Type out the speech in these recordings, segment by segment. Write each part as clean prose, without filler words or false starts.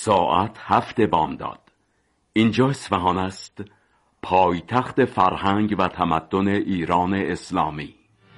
ساعت 7 بامداد. اینجا اصفهان است، پایتخت فرهنگ و تمدن ایران اسلامی.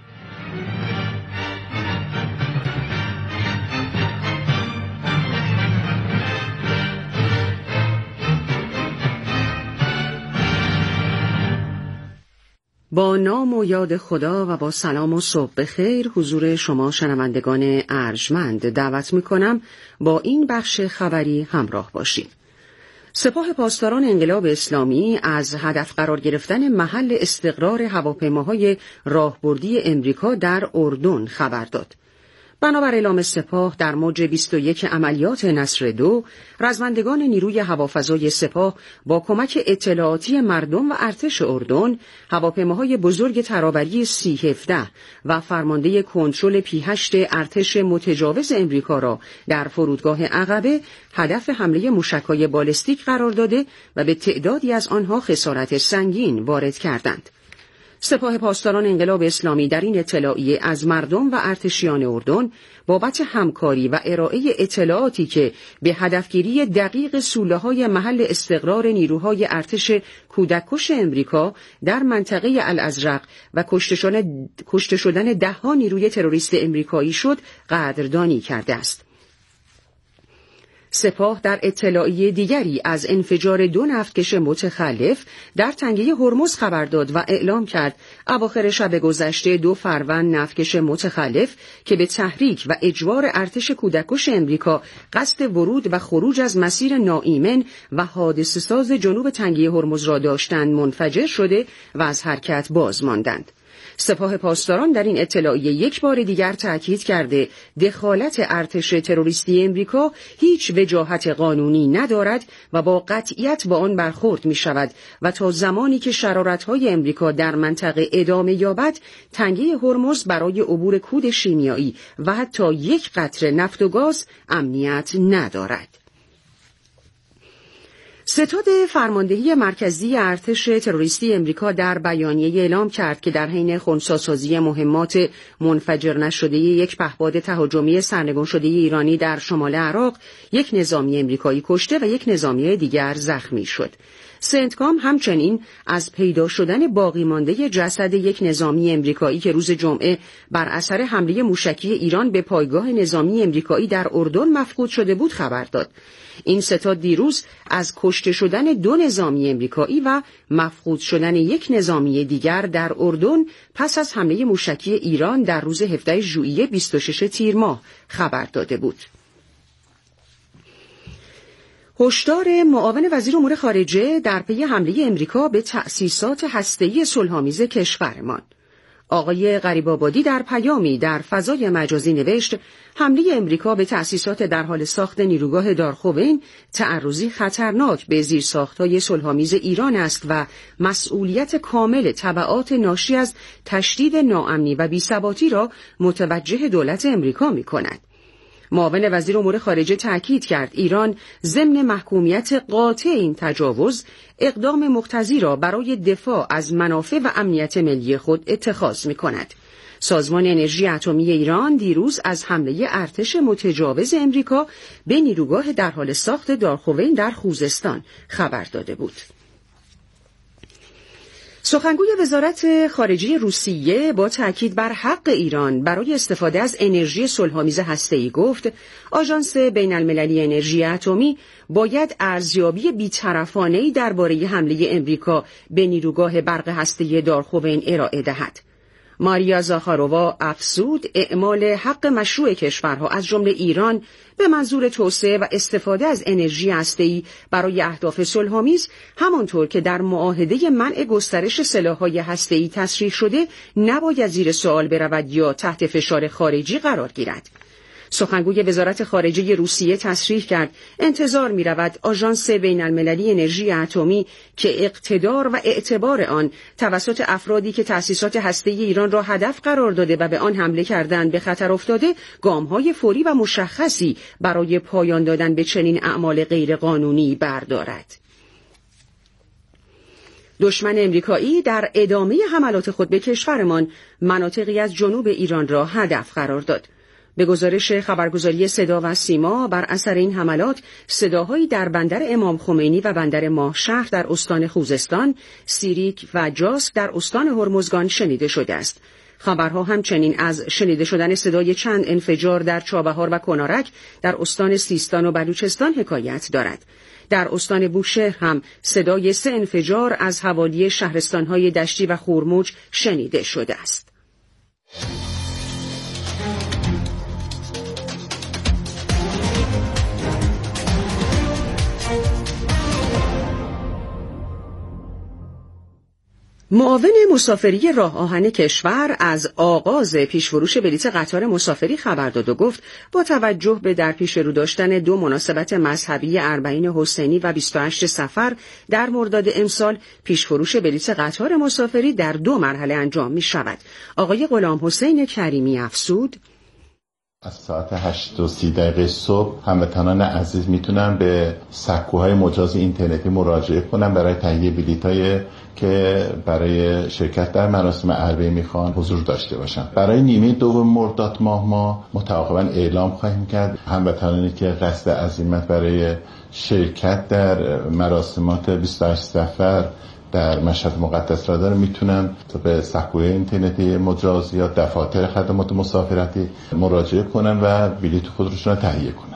با نام و یاد خدا و با سلام و صبح بخیر حضور شما شنوندگان ارجمند دعوت می‌کنم با این بخش خبری همراه باشید. سپاه پاسداران انقلاب اسلامی از هدف قرار گرفتن محل استقرار هواپیماهای راهبردی امریکا در اردن خبر داد. بنابر اعلام سپاه در موج 21 عملیات نصر-2، رزمندگان نیروی هوافضای سپاه با کمک اطلاعاتی مردم و ارتش اردن، هواپیماهای بزرگ ترابری C-17 و فرمانده کنترل P-8 ارتش متجاوز امریکا را در فرودگاه عقبه هدف حمله موشک‌های بالستیک قرار داده و به تعدادی از آنها خسارت سنگین وارد کردند. سپاه پاسداران انقلاب اسلامی در این اطلاعیه از مردم و ارتشیان اردن بابت همکاری و ارائه اطلاعاتی که به هدفگیری دقیق سوله‌های محل استقرار نیروهای ارتش کودککش امریکا در منطقه الازرق و کشته شدن ده‌ها نیروی تروریست امریکایی شد قدردانی کرده است. سپاه در اطلاعیه دیگری از انفجار 2 نفتکش متخلف در تنگه هرمز خبر داد و اعلام کرد اواخر شب گذشته 2 فروند نفتکش متخلف که به تحریک و اجبار ارتش کودککش امریکا قصد ورود و خروج از مسیر ناایمن و حادثه‌ساز جنوب تنگه هرمز را داشتند منفجر شده و از حرکت باز ماندند. سپاه پاسداران در این اطلاعیه یک بار دیگر تأکید کرده دخالت ارتش تروریستی امریکا هیچ وجاهت قانونی ندارد و با قطعیت با آن برخورد می شود و تا زمانی که شرارت‌های امریکا در منطقه ادامه یابد، تنگه هرمز برای عبور کود شیمیایی و حتی یک قطره نفت و گاز امنیت ندارد. ستاد فرماندهی مرکزی ارتش تروریستی امریکا در بیانیه اعلام کرد که در حین خنثی‌سازی مهمات منفجر نشده یک پهپاد تهاجمی سرنگون شده ایرانی در شمال عراق، یک نظامی امریکایی کشته و یک نظامی دیگر زخمی شد. سنتکام همچنین از پیدا شدن باقی مانده جسد یک نظامی امریکایی که روز جمعه بر اثر حمله موشکی ایران به پایگاه نظامی امریکایی در اردن مفقود شده بود خبر داد. این ستاد دیروز از کشته شدن 2 نظامی امریکایی و مفقود شدن یک نظامی دیگر در اردن پس از حمله موشکی ایران در روز 17 ژوئیه 26 تیر ماه خبر داده بود. هشدار معاون وزیر امور خارجه در پی حمله امریکا به تأسیسات هسته‌ای صلح‌آمیز کشورمان. آقای غریب‌آبادی در پیامی در فضای مجازی نوشت حمله امریکا به تأسیسات در حال ساخت نیروگاه دارخوین تعرضی خطرناک به زیرساخت‌های صلح‌آمیز ایران است و مسئولیت کامل تبعات ناشی از تشدید ناامنی و بی‌ثباتی را متوجه دولت امریکا می‌کند. معاون وزیر امور خارجه تأکید کرد ایران ضمن محکومیت قاطع این تجاوز اقدام مقتضی را برای دفاع از منافع و امنیت ملی خود اتخاذ می‌کند. سازمان انرژی اتمی ایران دیروز از حمله ارتش متجاوز امریکا به نیروگاه در حال ساخت دارخوین در خوزستان خبر داده بود. سخنگوی وزارت خارجه روسیه با تأکید بر حق ایران برای استفاده از انرژی صلح‌آمیز هسته‌ای گفت آژانس بین‌المللی انرژی اتمی باید ارزیابی بی‌طرفانه‌ای درباره حمله امریکا به نیروگاه برق هسته‌ای دارخوین ارائه دهد. ماریا زاخارۆوا افزود اعمال حق مشروع کشورها از جمله ایران به منظور توسعه و استفاده از انرژی هسته‌ای برای اهداف صلح‌آمیز همانطور که در معاهده منع گسترش سلاح‌های هسته‌ای تصریح شده نباید زیر سوال برود یا تحت فشار خارجی قرار گیرد. سخنگوی وزارت خارجه روسیه تصریح کرد انتظار می‌رود آژانس بین‌المللی انرژی اتمی که اقتدار و اعتبار آن توسط افرادی که تأسیسات هسته‌ای ایران را هدف قرار داده و به آن حمله کردند به خطر افتاده، گام‌های فوری و مشخصی برای پایان دادن به چنین اعمال غیرقانونی بردارد. دشمن امریکایی در ادامه حملات خود به کشورمان مناطقی از جنوب ایران را هدف قرار داد. به گزارش خبرگزاری صدا و سیما، بر اثر این حملات صداهایی در بندر امام خمینی و بندر ماهشهر در استان خوزستان، سیریک و جاسک در استان هرمزگان شنیده شده است. خبرها همچنین از شنیده شدن صدای چند انفجار در چابهار و کنارک در استان سیستان و بلوچستان حکایت دارد. در استان بوشهر هم صدای 3 انفجار از حوالی شهرستان‌های دشتی و خورموج شنیده شده است. معاون مسافری راه آهن کشور از آغاز پیشفروش بلیط قطار مسافری خبر داد و گفت با توجه به در پیش رو داشتن 2 مناسبت مذهبی اربعین حسینی و 28 صفر در مرداد امسال، پیشفروش بلیط قطار مسافری در 2 مرحله انجام می شود. آقای غلام حسین کریمی افزود: از ساعت 8:30 صبح هموطنان عزیز میتونن به سکوهای مجاز اینترنتی مراجعه کنن برای تهیه بلیط‌های که برای شرکت در مراسم اربعین میخوان حضور داشته باشن. برای نیمه دوم مرداد ماه ما متعاقباً اعلام خواهیم کرد هموطنانی که قصد عزیمت برای شرکت در مراسمات 28 صفر در مشهد مقدس را داره میتونن به سکوی اینترنتی مجاز یا دفاتر خدمات مسافرتی مراجعه کنن و بلیط خودشون را تهیه کنن.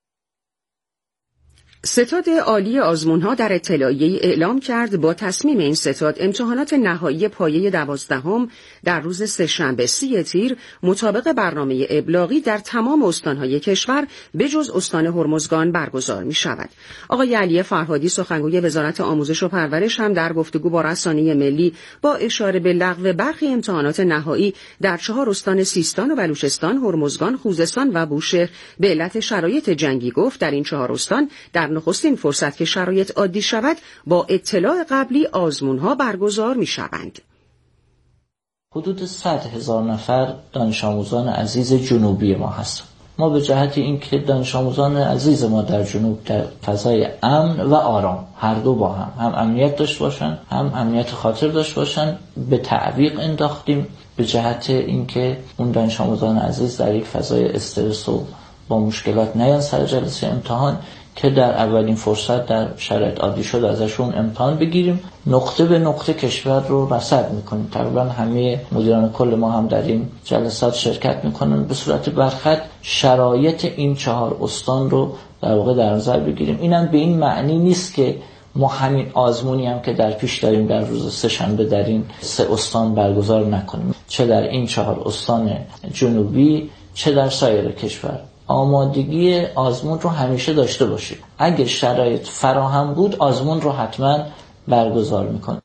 ستاد عالی آزمون‌ها در اطلاعیه‌ای اعلام کرد با تصمیم این ستاد امتحانات نهایی پایه 12 در روز سه‌شنبه 30 تیر مطابق برنامه ابلاغی در تمام استان‌های کشور بجز استان هرمزگان برگزار می‌شود. آقای علی فرهادی سخنگوی وزارت آموزش و پرورش هم در گفتگو با رسانه ملی با اشاره به لغو برخی امتحانات نهایی در 4 استان سیستان و بلوچستان، هرمزگان، خوزستان و بوشهر به علت شرایط جنگی گفت در این 4 استان در نخستین فرصت که شرایط عادی شود با اطلاع قبلی آزمون‌ها برگزار می‌شوند. حدود 100,000 نفر دانش آموزان عزیز جنوبی ما هستند. ما به جهت اینکه دانش آموزان عزیز ما در جنوب در فضای امن و آرام هر دو با هم امنیت داشته باشن، هم امنیت خاطر داشته باشن، به تعویق انداختیم به جهت اینکه اون دانش آموزان عزیز در یک فضای استرس و با مشکلات نیان سر جلسه امتحان، که در اولین فرصت در شرایط عادی شد ازشون امتحان بگیریم. نقطه به نقطه کشور رو رصد میکنیم. تقریبا همه مدیران کل ما هم در این جلسات شرکت میکنن. به صورت برخط شرایط این 4 استان رو در واقع در نظر بگیریم. اینم به این معنی نیست که ما همین آزمونی هم که در پیش داریم در روز سه‌شنبه در این 3 استان برگزار نکنیم، چه در این 4 استان جنوبی چه در سایر کشور. آمادگی آزمون رو همیشه داشته باشید. اگه شرایط فراهم بود آزمون رو حتما برگزار میکنه.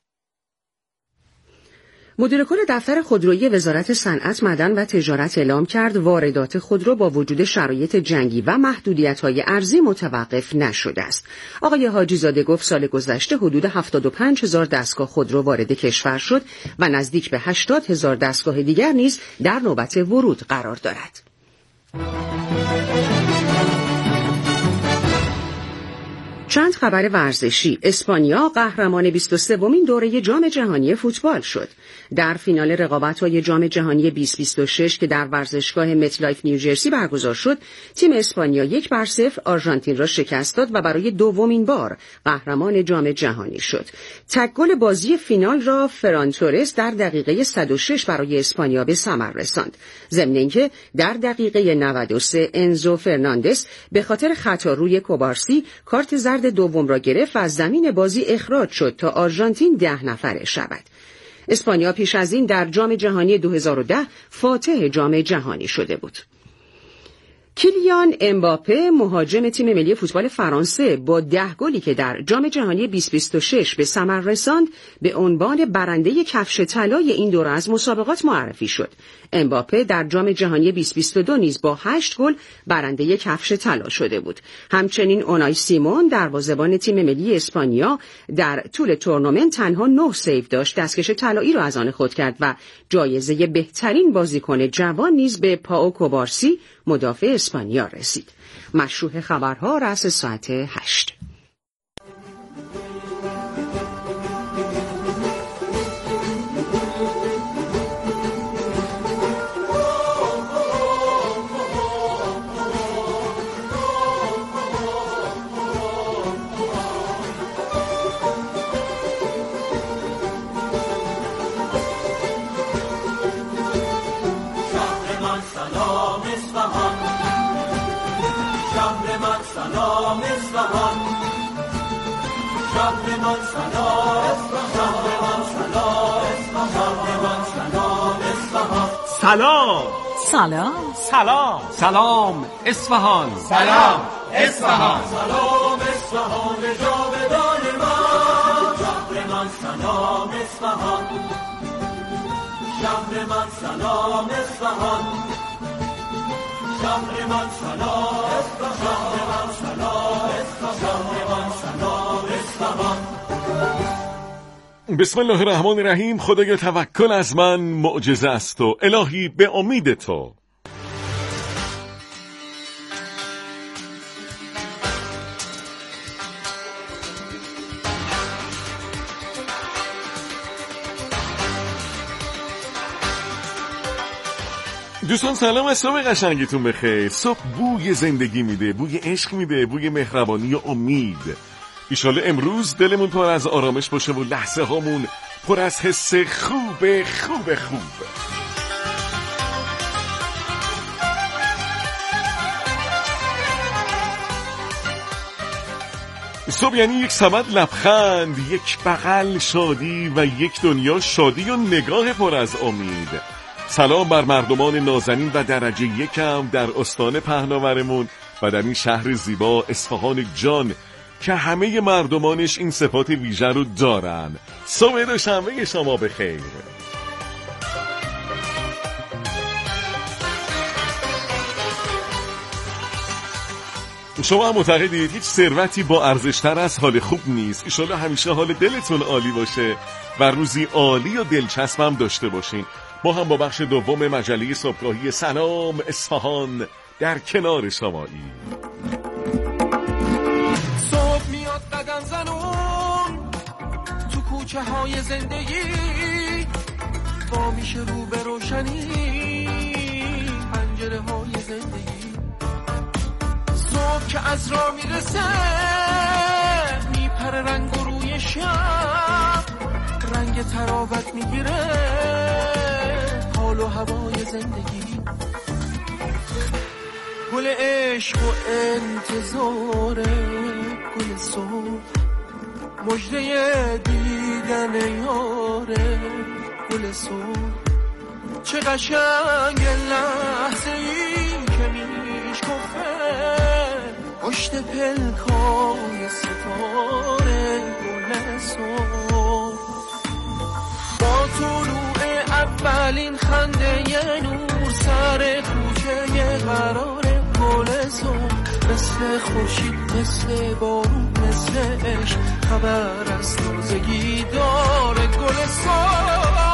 مدیر کل دفتر خودرویی وزارت صنعت، معدن و تجارت اعلام کرد واردات خودرو با وجود شرایط جنگی و محدودیت‌های ارزی متوقف نشده است. آقای حاجی زاده گفت سال گذشته حدود 75,000 دستگاه خودرو وارد کشور شد و نزدیک به 80,000 دستگاه دیگر نیز در نوبت ورود قرار دارد. چند خبر ورزشی. اسپانیا قهرمان 23مین دوره جام جهانی فوتبال شد. در فینال رقابت‌های جام جهانی 2026 که در ورزشگاه متلایف نیوجرسی برگزار شد، تیم اسپانیا 1-0 آرژانتین را شکست داد و برای 2مین بار قهرمان جام جهانی شد. تک گل بازی فینال را فران تورس در دقیقه 106 برای اسپانیا به ثمر رساند. ضمن اینکه در دقیقه 93 انزو فرناندس به خاطر خطا روی کوبارسی کارت زرد دوم را گرفت و از زمین بازی اخراج شد تا آرژانتین 10 نفره شود. اسپانیا پیش از این در جام جهانی 2010 فاتح جام جهانی شده بود. کیلیان امباپه مهاجم تیم ملی فوتبال فرانسه با 10 گلی که در جام جهانی 2026 به ثمر رساند به عنوان برنده کفش طلای این دوره از مسابقات معرفی شد. امباپه در جام جهانی 2022 نیز با 8 گل برنده کفش طلا شده بود. همچنین اونای سیمون دروازه‌بان تیم ملی اسپانیا در طول تورنمنت تنها 9 سیو داشت، دستکش طلایی را از آن خود کرد و جایزه بهترین بازیکن جوان نیز به پائو کوبارسی مدافع اسپانیا رسید. مشروح خبرها رأس ساعت 8. سلام اصفهان، شهر من سلام اصفهان، شهر من سلام، شهر من سلام، شهر من سلام اصفهان. سلام سلام سلام سلام اصفهان، سلام اصفهان، سلام اصفهان جاودان من، شهر من سلام اصفهان، شهر من سلام اصفهان، شهر من سلام، شهر من سلام، شهر من سلام اصفهان. بسم الله الرحمن الرحیم. خدایا توکل از من معجزه است و الهی به امید تو. دوستان سلام، از صبح قشنگتون بخیر. صبح بوی زندگی میده، بوی عشق میده، بوی مهربانی و امید. ایشالا امروز دلمون پر از آرامش باشه و لحظه هامون پر از حس خوب خوب خوب. صبح یعنی یک سبد لبخند، یک بغل شادی و یک دنیا شادی و نگاه پر از امید. سلام بر مردمان نازنین و درجه یکم در استان پهناورمون و در این شهر زیبا اصفهان جان که همه مردمانش این صفات ویژه رو دارن. صبح دوشنبه شما بخیر. شما هم معتقدید هیچ ثروتی با ارزشتر از حال خوب نیست؟ ایشالا همیشه حال دلتون عالی باشه و روزی عالی و دلچسب هم داشته باشین. ما هم با بخش دوم مجله صبحگاهی سلام اصفهان در کنار شماییم. صبح میاد قدم زنون تو کوچه های زندگی، با میشه رو به روشنی پنجره های زندگی. صبح که از راه میرسه میپره رنگ و روی شب، رنگ تراوت میگیره حال و هوای زندگی. گل عشق و انتظار گل صبح، مژده دیدن یاره گل صبح. چه قشنگ لحظه ای که میشکفه پشت پلکای ستاره گل صبح. با طلوع اولین خنده ی نور سر کوچه قراره گل صبح. مثل خورشید، مثل بارون، مثل عشق خبر از تازگی داره گل صبح.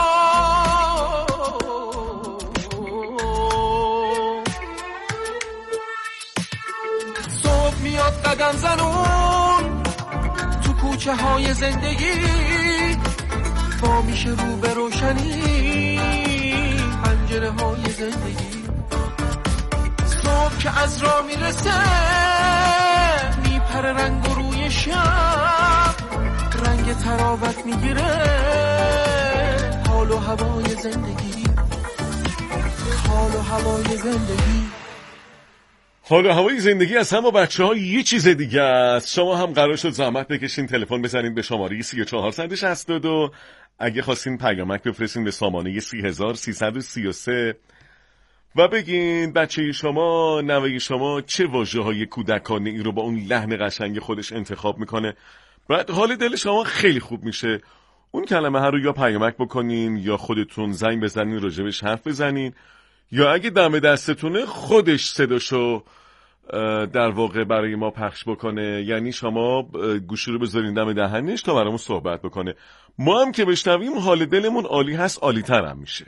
صبح میاد قدم زنون تو کوچه های زندگی، با میشه رو به روشنی پنجره های زندگی. صبح که از راه میرسه میپره رنگ و روی شب، رنگ تراوت میگیره حال و هوای زندگی، حال و هوای زندگی. حال و هوای زندگی از هم با بچه ها یه چیز دیگه است. شما هم قرار شد زحمت بکشین تلفن بزنین به شماره 3462. اگه خواستین پیامک بفرستین به سامانه 30333 و بگین بچه شما، نوه شما چه واژه‌های کودکانه ای رو با اون لحن قشنگ خودش انتخاب میکنه. بعد حال دل شما خیلی خوب میشه. اون کلمه ها رو یا پیامک بکنین یا خودتون زنگ بزنین راجبش حرف بزنین، یا اگه دم دستتونه خودش صداشو در واقع برای ما پخش بکنه. یعنی شما گوشی رو بذارین دم دهنش تا برامون صحبت بکنه. ما هم که بشنویم حال دلمون عالی هست، عالی تر هم میشه.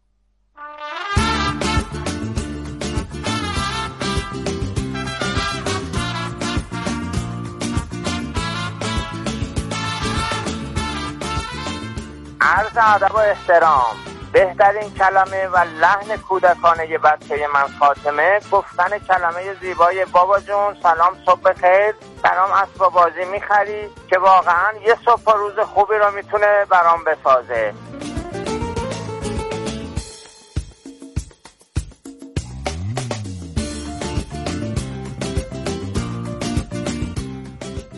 عرض ادب و احترام. بهترین کلمه و لحن کودکانه بچه من فاطمه گفتن کلمه زیبای بابا جون سلام صبح بخیر، برام اسباب بازی میخری که واقعا یه صبح و روز خوبی رو میتونه برام بسازه.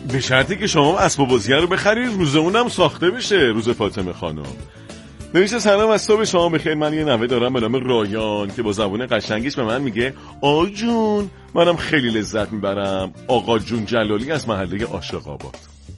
به شرطی که شما اسباب بازی رو بخرید روز اونم ساخته بشه، روز فاطمه خانم. نوشته سلام از صبح شما بخیر. من یه نوه دارم به نام رایان که با زبون قشنگش به من میگه آقا جون. منم خیلی لذت میبرم. آقا جون جلالی از محله عاشق‌آباد.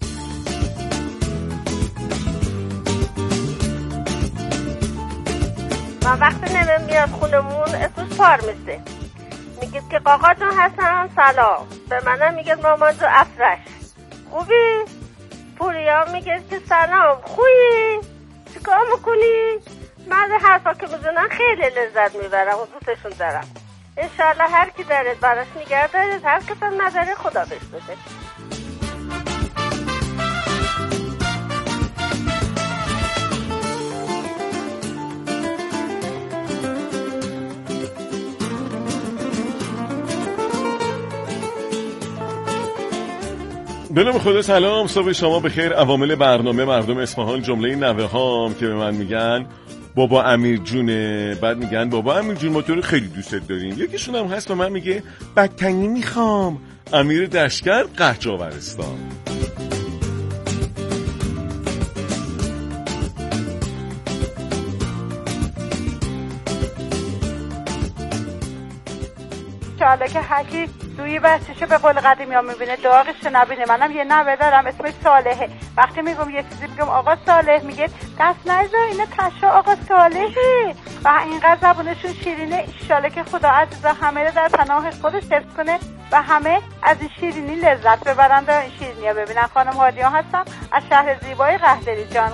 من وقتی نمیم میاد خونمون اسمش پارمیسه، میگید که قاقا جون هستم سلام، به منم میگید مامان جو افرش خوبی؟ پوریا میگید که سلام خوبی؟ چیکار میکنی؟ من حرفا که میزنن خیلی لذت میبرم و دوستشون دارم. انشالله هر کی دارید براش نگه دارید، هر کس نداره خدا بهش بده. به نام خدا سلام، صبح شما بخیر. عوامل برنامه مردم اصفهان، جمله نوه هام که به من میگن بابا امیر جونه، بعد میگن بابا امیر جون ما تو رو خیلی دوست داریم. یکیشون هم هست به من میگه بدتنی میخوام، امیر دشکر قحجاورستان. حالا که هرکی دوی بچه‌شو به قول قدیمی ها میبینه داغش نبینه. منم یه نوه دارم اسمش صالحه. وقتی میگم یه چیزی میگم آقا صالح، میگه دست نزار اینا تشا آقا صالحه. و اینقدر زبونشون شیرینه. ایشاله که خدا عزیزا همه رو در پناه خودش حفظ کنه و همه از این شیرینی لذت ببرن و این شیرینی ها ببینن. خانم هادیه هستم از شهر زیبای قهدری جان.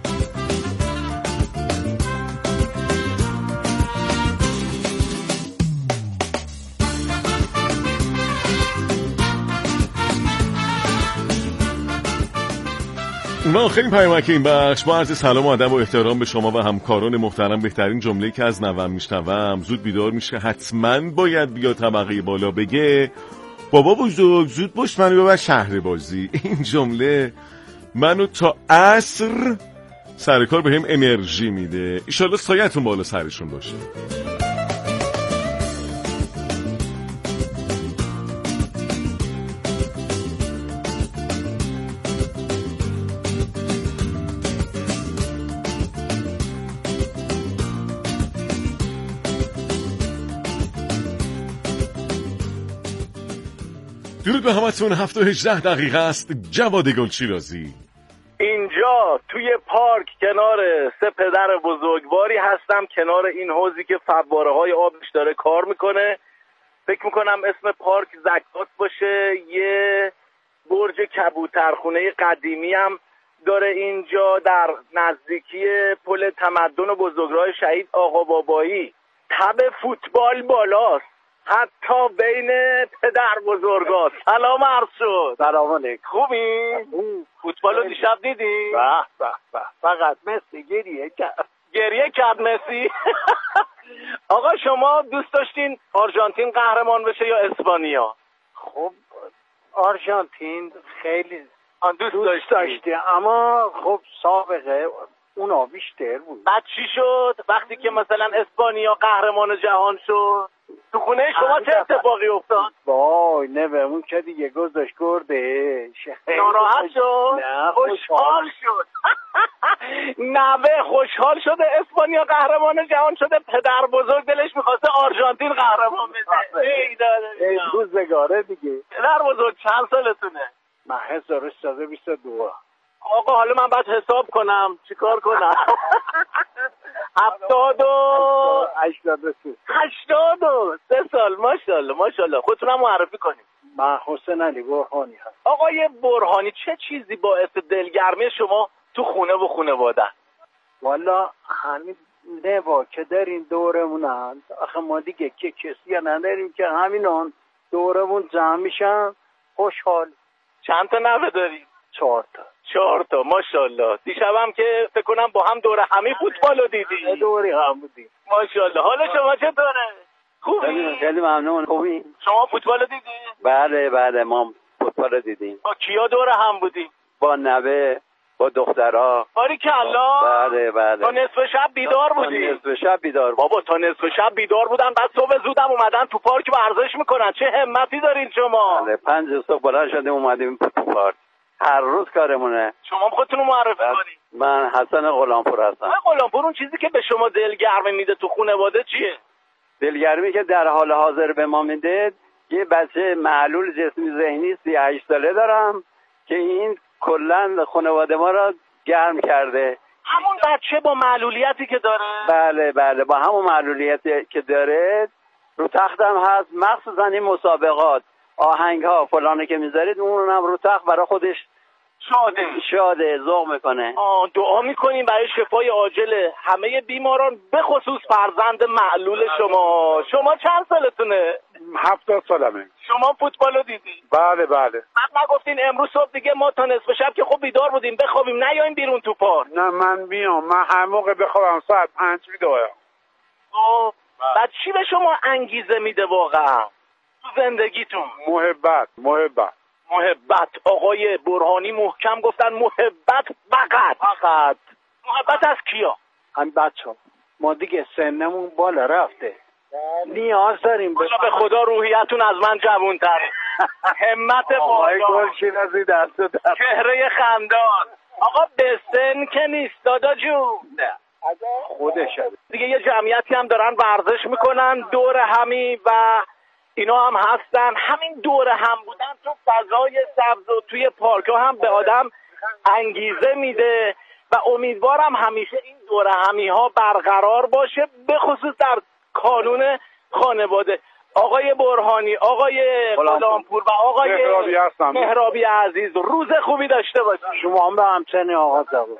من خیلی پیامک این بخش با عرض سلام و ادب و احترام به شما و همکاران محترم. بهترین جمله که از نوام میشنوم زود بیدار میشه حتما باید بیا طبقه بالا بگه بابا بزرگ زود باش منو ببر شهر بازی. این جمله منو تا عصر سر کار بهم انرژی میده. ایشالله سایتون بالا سرشون باشه. درود به همتون. 7:18 است. جواد گلشیرازی اینجا توی پارک کنار سه پدر بزرگواری هستم، کنار این حوضی که فواره های آبش داره کار میکنه. فکر میکنم اسم پارک زکات باشه. یه برج کبوترخونه قدیمی هم داره اینجا در نزدیکی پل تمدن و بزرگراه شهید آقا بابایی. تب فوتبال بالاست حتی بین پدر بزرگا. سلام عرض شد. سلام علیکم. خوبی؟ فوتبال رو دیشب دیدی؟ به فقط مسی گریه کرد مسی. آقا شما دوست داشتین آرژانتین قهرمان بشه یا اسپانیا؟ خب آرژانتین خیلی دوست داشتی اما خب سابقه اونا بیشتر بود. بعد چی شد وقتی که مثلا اسپانیا قهرمان جهان شد؟ تو خونه شما چه اتفاقی افتاد؟ وای نه اون که دیگه گذاشت گرده. ناراحت شد؟ نه خوشحال شد. نوه خوشحال شده اسپانیا قهرمان جهان شده، پدر بزرگ دلش میخواسته آرژانتین قهرمان بشه. ای روزگاره دیگه. پدر بزرگ چند سالتونه؟ من 1322. آقا حالا من باید حساب کنم چیکار کنم؟ 83 سال. ماشاءالله. خودتونم معرفی کنیم. من حسین علی برهانی هستم. آقای برهانی چه چیزی باعث دلگرمی شما تو خونه و خانواده؟ والا همین نوا که در این دورمونن. آخه ما دیگه که کسی نداریم که همینان دورمون جمع میشن خوشحال. چند تا نوه داری؟ 4 تا. ماشاءالله. دیشبم که فکر کنم با هم دوره همی فوتبال رو دیدی. دوری هم بودیم. ماشاءالله. حالا شما چطوره؟ خوبی؟ خیلی ممنون. خوبی؟ شما فوتبال رو دیدی؟ بله ما فوتبال رو دیدیم. با کیا دوره هم بودیم؟ با نوه با دخترها. باریکلا. بله بله. تا نصف شب بیدار بودی؟ تا نصف شب بیدار بابا تا نصف شب بیدار بودن، بعد صبح زودم اومدن تو پارک ورزش میکنن. چه همتی دارین شما؟ بله 5 صبح بلند شدیم اومدیم تو پارک. هر روز کارمونه. شما خودتون رو معرفی کنید. من حسن غلامپور هستم. غلامپور، اون چیزی که به شما دلگرمی میده تو خانواده چیه؟ دلگرمی که در حال حاضر به ما میده، یه بچه معلول جسمی ذهنی 38 ساله دارم که این کلا خانواده ما را گرم کرده. همون بچه با معلولیتی که داره؟ بله بله، با همون معلولیتی که داره رو تختم هست. مخصوصا این مسابقات، آهنگ ها فلانه که میذارید اونم رو تخت برای خودش شاده ذوق میکنه. دعا میکنیم برای شفای عاجل همه بیماران، به خصوص فرزند معلول شما. شما چند سالتونه؟ 70 سالمه. شما فوتبالو دیدی؟ بله بله. بعد نگفتین امروز صبح دیگه ما تا نصف شب که خب بیدار بودیم بخوابیم نیایم بیرون تو پارک؟ نه من میام، من هر موقع بخوابم ساعت 5 بیدارم. بعد چی به شما انگیزه میده واقعا تو زندگیتون؟ محبت. آقای برهانی محکم گفتن محبت فقط. محبت از کیا؟ هم بچه ما دیگه سنمون بالا رفته، نیاز داریم به خدا روحیتون از من جوان‌تره. همت بالا، چهره خندان. آقا به سن که نیست دادا جون، خودشه دیگه. یه جمعیتی هم دارن ورزش میکنن دور همی و اینا هم هستن. همین دور هم بودن تو فضای سبز و توی پارک ها هم به آدم انگیزه میده و امیدوارم همیشه این دور همی ها برقرار باشه، به خصوص در کانون خانواده. آقای برهانی، آقای غلامپور و آقای مهرابی عزیز، روز خوبی داشته باشید. شما هم به همچنین آقا زبان.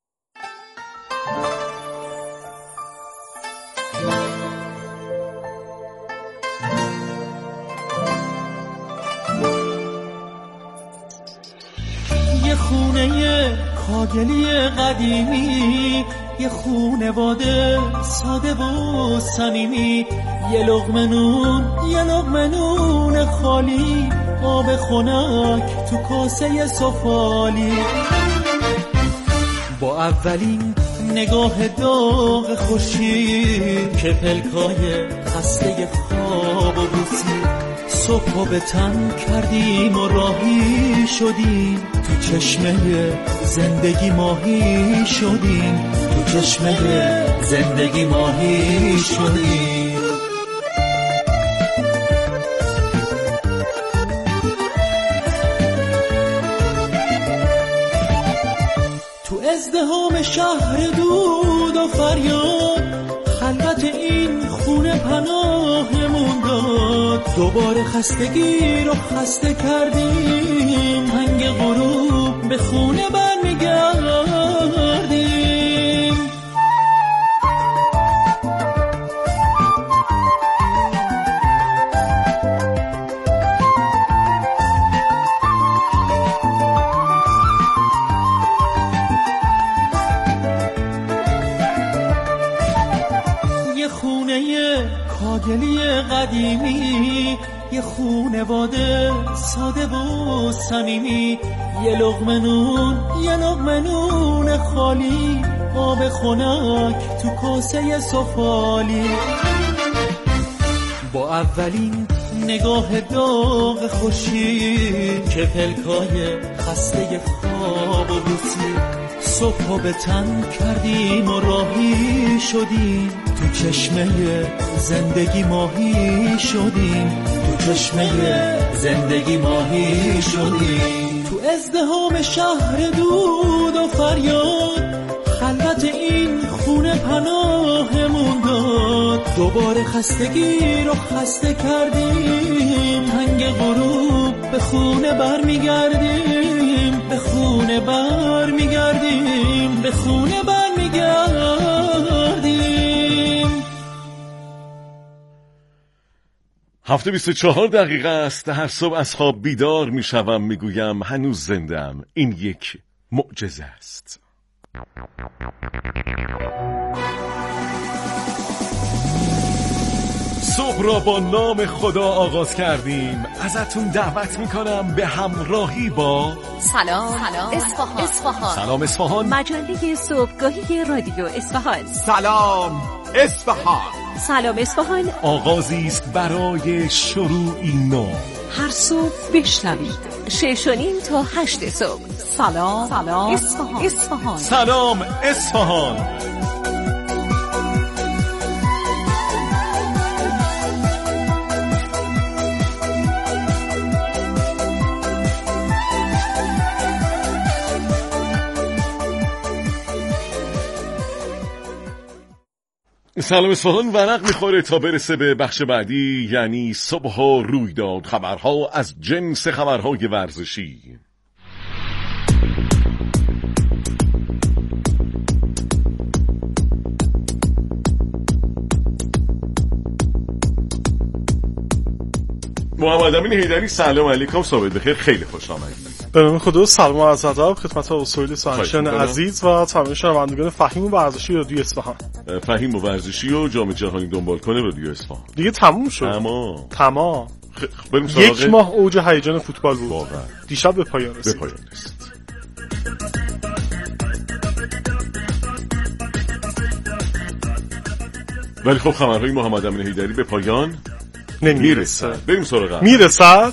یه خونه کاگلی قدیمی، یه خونواده ساده و صمیمی، یه لقمه نون خالی، آب خنک تو کاسه سفالی. با اولین نگاه داغ خورشید که پلکای خسته خواب و بوسید، صبح به تن کردیم و راهی شدیم، تو چشمه زندگی ماهی شدیم، تو چشمه زندگی ماهی شدیم. تو ازدحام شهر دود و فریاد، خلوت این خونه پناهمون داد. دوباره خستگی رو خسته کردیم، هنگ غروب به خونه برمیگردیم. کاگلی قدیمی، یه خونواده ساده و صمیمی، یه لقمه نون خالی، آب خنک تو کاسه سفالی. با اولین نگاه داغ خورشید که پلکای خسته خواب و بوسید، صبح به تن کردیم و راهی شدیم، تو چشمه زندگی ماهی شدیم، تو چشمه زندگی ماهی شدیم. تو ازدحام شهر دود و فریاد، خلوت این خونه پناهمون داد. دوباره خستگی رو خسته کردیم، هنگ غروب به خونه برمیگردیم، به خونه برمیگردیم، به خونه برمیگردیم. 7:24 است. هر صبح از خواب بیدار میشوم، میگویم هنوز زنده‌ام. این یک معجزه است. صبح را با نام خدا آغاز کردیم. ازتون دعوت میکنم به همراهی با سلام اصفهان. سلام اصفهان، مجله صبحگاهی رادیو اصفهان. سلام اصفهان. سلام اصفهان آغازی است برای شروعی نو. هر صبح بشنوید 6:30 تا 8 صبح. سلام اصفهان. سلام اصفهان. سلام اصفهان ورق میخوره تا برسه به بخش بعدی، یعنی صبح و رویداد، خبرها از جنس خبرهای ورزشی. محمد امین حیدری سلام علیکم، صبح بخیر، خیلی خوش آمدید. به نام خدا، سلام و عرض ادب خدمت اصول سانشن عزیز و تمام شنوندگان فهیم و ورزشی رادیو اصفهان. فهیم و ورزشی و جام جهانی دنبال کنه رادیو اصفهان. دیگه تموم شد. تمام. یک ماه اوج هیجان فوتبال بود. واقعا. دیشب به پایان رسید. ولی خب خبرهای محمد امین حیدری به پایان نمیرسد. بریم سراغ. نمیرسد.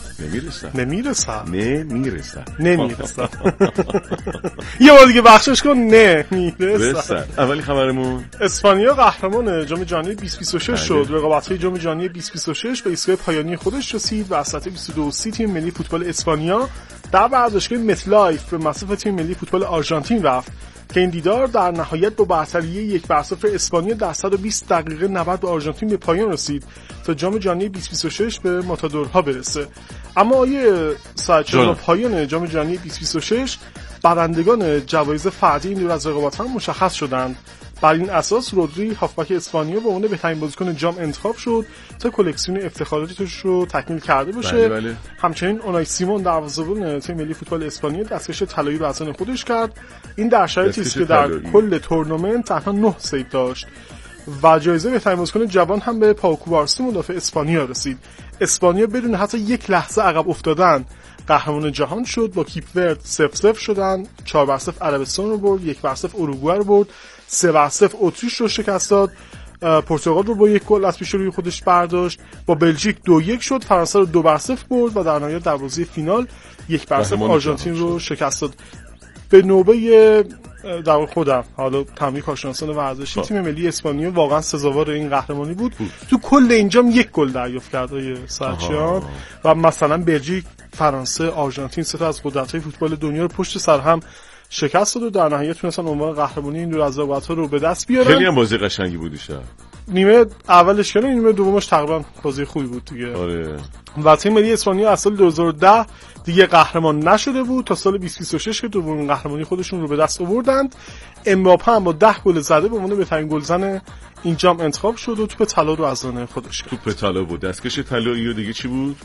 یه بار دیگه بخشش کن. نمیرسد. اولی خبرمون اسپانیا قهرمان جام جهانی 2026 شد. رقابت‌های جام جهانی 2026 به ایستگاه پایانی خودش رسید و از ساعت 22:30 تیم ملی فوتبال اسپانیا در ورزشگاه متلایف به مصاف تیم ملی فوتبال آرژانتین رفت که این دیدار در نهایت با برتری 1-0 اسپانیا در 120 دقیقه 90 به آرژانتین به پایان رسید تا جام جهانی 2026 به ماتادورها برسه. اما آیه ساعت پایان جام جهانی 2026 برندگان جوایز فردی این دور از رقابت هم مشخص شدند. بر این اساس رودری هافبک اسپانیا به عنوان بهترین بازیکن جام انتخاب شد تا کلکسیون افتخاراتش رو تکمیل کرده باشه. بله. همچنین اونای سیمون دروازه‌بان تیم ملی فوتبال اسپانیا دستکش طلایی رو از آن خودش کرد. این در شرایطی است که در کل تورنمنت تنها 9 سیو داشت. و جایزه بهترین بازیکن جوان هم به پاو کوبارسی مدافع اسپانیا رسید. اسپانیا بدون حتی یک لحظه عقب افتادن قهرمان جهان شد. با کیپ ورد 0-0 شدن، 4-0 عربستان رو برد، 1-0 اروگوئه رو برد، 3-0 اتریش رو شکست داد، پرتغال رو با 1 گل از پیش روی خودش برداشت، با بلژیک 2-1 شد، فرانسه رو 2-0 برد و در نهایت در بازی فینال 1-0 آرژانتین رو شکست داد. به نوبه در خودم حالا تمامی کارشناسان ورزشی تیم ملی اسپانیا واقعا سزاوار این قهرمانی بود. تو کل اینجام 1 گل دریافت کرد سرچیان و مثلا بلژیک، فرانسه، آرژانتین سه تا از قدرت‌های فوتبال دنیا رو پشت سر هم شکست داد و در نهایت تونستن عنوان قهرمانی این دور از رقابت‌ها رو به دست بیارن. خیلی هم بازی قشنگی بود دیشب. نیمه اولش که نیمه دومش تقریبا بازی خوبی بود دیگه. آره. و تیم ملی اسپانیا از سال 2010 دیگه قهرمان نشده بود تا سال 2026 که دومین قهرمانی خودشون رو به دست آوردند. امباپه هم با 10 گل زده به عنوان بهترین گلزن این جام انتخاب شد و توپ طلا رو از آن خودش گرفت. توپ طلا بود، دستکش طلایی و دیگه چی بود؟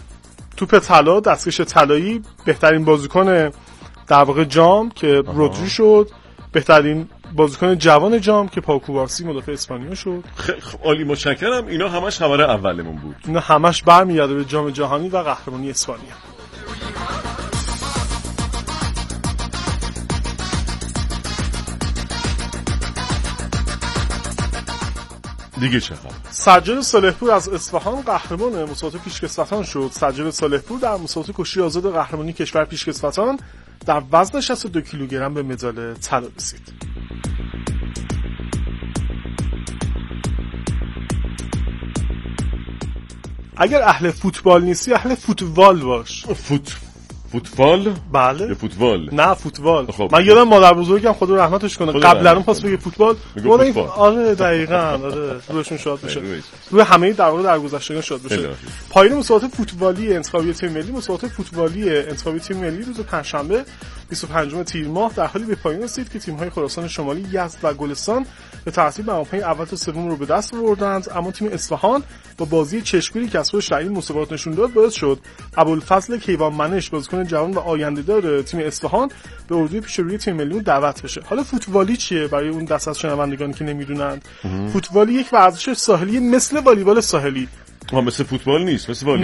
توپ طلا، دستکش طلایی، بهترین بازیکن در واقع جام که رودری شد، بهترین بازیکن جوان جام که پاو کوبارسی مدافع اسپانیا شد. عالی، متشکرم. اینا همش خبر اولمون بود. اینا همش برمیگرده به جام جهانی و قهرمانی اسپانیا. دیگه چه خبر؟ سجاد صالحپور از اصفهان قهرمان مسابقات پیشکسوتان شد. سجاد صالحپور در مسابقات کشتی آزاد قهرمانی کشور پیشکسوتان در وزن 62 کیلوگرم به مدال طلا رسید. اگر اهل فوتبال نیستی اهل فوتبال باش. فوتبال؟ بله. یا فوتبال؟ نه فوتبال. خب. من یادم مادر بزرگم خدا رحمتش کنه قبلا اون پاس بگه فوتبال. آره دقیقاً. آره روشون شاد بشه. روی همه در واقع درگذشتگان شاد بشه. پایان مسابقات فوتبالی انتخابی تیم ملی، مسابقات فوتبالی انتخابی تیم ملی روز پنجشنبه 25 تیر ماه در حالی به پایان رسید که تیم‌های خراسان شمالی، یزد و گلستان به ترتیب مقام‌های اول تا سوم رو به دست آوردند، اما تیم اصفهان با بازی چشمگیری که از خودش در این مسابقات نشون داد باعث شد ابوالفضل کیوانمنش بازیکن جوان و آینده‌دار تیم اصفهان به اردوی پیشروی تیم ملی دعوت بشه. حالا فوتبالی چیه برای اون دست از شنوندگان که نمیدونند؟ فوتبالی یک ورزش ساحلی مثل والیبال ساحلی. مثل فوتبال نیست، مثل والیبال.